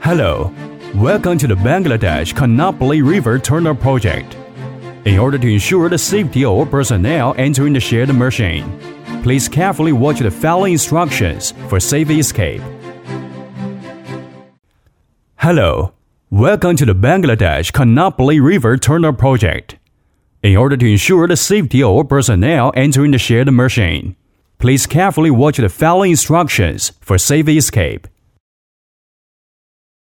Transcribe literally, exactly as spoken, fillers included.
Hello, welcome to the Bangladesh Kannapalli River Tunnel Project. In order to ensure the safety of all personnel entering the shared machine, please carefully watch the following instructions for safe escape. Hello, welcome to the Bangladesh Kannapalli River Tunnel Project. In order to ensure the safety of all personnel entering the shared machine, please carefully watch the following instructions for safe escape.